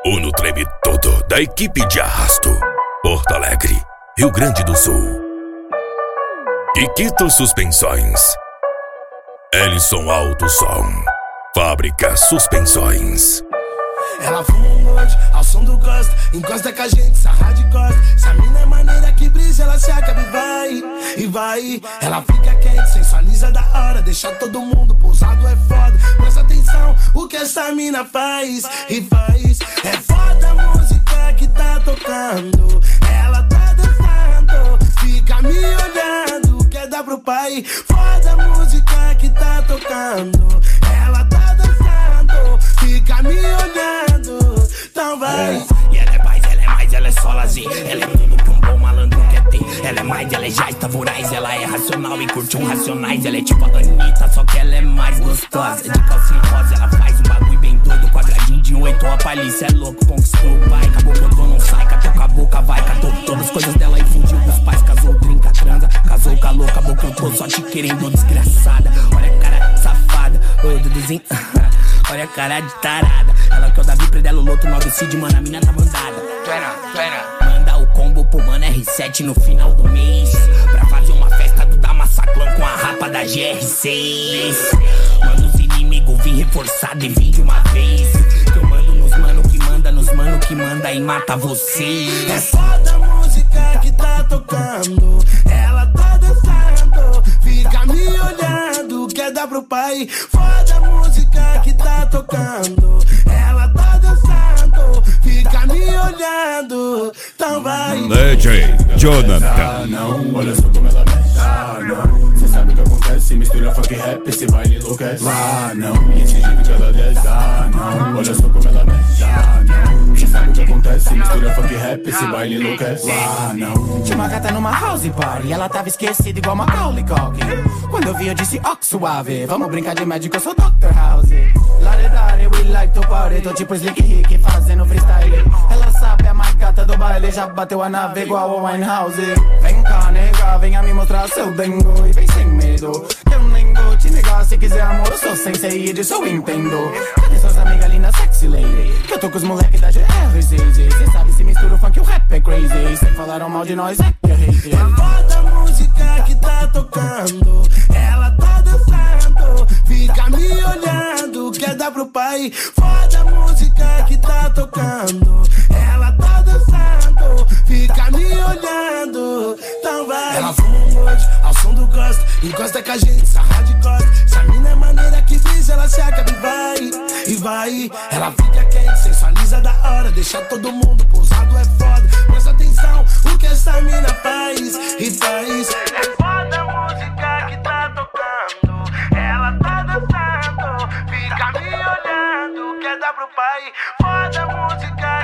Uno treme todo da equipe de arrasto. Porto Alegre, Rio Grande do Sul. Kikito Suspensões. Ellison Alto Som. Fábrica Suspensões. Ela fuma um monte, ao som do gosto. Encosta com a gente, sarra de costa. Se a mina é maneira que brisa, ela se acaba e vai. Ela fica quente, sensualiza da hora. Deixa todo mundo pousado, é foda. Presta atenção, o que essa mina faz e faz. É foda a música que tá tocando. Ela tá dançando, fica me olhando. Quer dar pro pai? Foda a música que tá tocando. Ela tá dançando, fica me olhando. Então vai. E ela é mais, ela é só lazer. Ela é tudo que um bom malandro quer ter. Ela é mais, ela é já está voraz. Ela é racional e curte um racionais. Ela é tipo a Anitta, só que ela é mais gostosa. De calcinha rosa, ela faz um bagulho bem doido. Quadradinho de 8, a palícia é louco. Conquistou o pai, acabou que eu tô, não sai. Catou com a boca, vai, catou todas as coisas dela e fugiu dos pais. Casou, trinca, transa. Casou, calou, acabou que eu tô só te querendo, desgraçada. Olha a cara safada, ô Duduzinho. Olha a cara de tarada. Ela que é o Davi Predelo, Loto, 9 Cid, mano, a mina tá mandada. Manda o combo pro mano R7 no final do mês, pra fazer uma festa do Damassaclan com a rapa da GR6. Manda os inimigos vir reforçado e vir de uma vez. Que eu mando nos mano que manda, nos mano que manda e mata vocês. É foda a música que tá tocando. Ela tá dançando, fica me olhando. Quer dar pro pai? Foda a música que tá tocando. Ela tá dançando, fica me olhando. Então vai. DJ Jonathan. Ah não, olha só como ela mexe. Ah não, cê sabe o que acontece. Mistura funk e rap, esse baile enlouquece. Ah não, e esse jeito que ela desce. Ah não, olha só como ela mexe. Ah não, cê sabe o que acontece. Mistura funk e rap, esse baile enlouquece. Ah não. Tinha uma gata numa house party, ela tava esquecida igual Macaulay Culkin. Quando eu vi eu disse, ó que suave, vamos brincar de médico, eu sou Dr. House. Laredare, we like to party, tô tipo Slick Rick fazendo freestyle. Ela sabe, a mais gata do baile, já bateu a nave igual a Winehouse. Vem cá, nega, venha me mostrar seu dengo e vem sem medo, que eu nem vou te negar. Se quiser amor, eu sou sensei e disso eu entendo. Cadê suas amigas lindas, sexy lady? Que eu tô com os moleques da GR6. Cê sabe, se mistura o funk e o rap é crazy. Cê falaram mal de nós, é que eu hate. Foda a música que tá tocando. Ela tá dançando, fica me olhando. Quer dar pro pai? Foda a música que tá tocando. Ela tá dançando, fica me olhando. Então vai. Ela fuma um monte, ao som do gosto. Encosta com a gente, sarra de costa. Se a mina é maneira que brisa, ela se acaba e vai. Ela fica quente, sensualiza da hora. Deixa todo mundo pousado, é foda. Presta atenção, o que essa mina faz e faz. É foda a música que tá tocando. Ela tá dançando, fica me olhando. Quer dar pro pai? Foda a música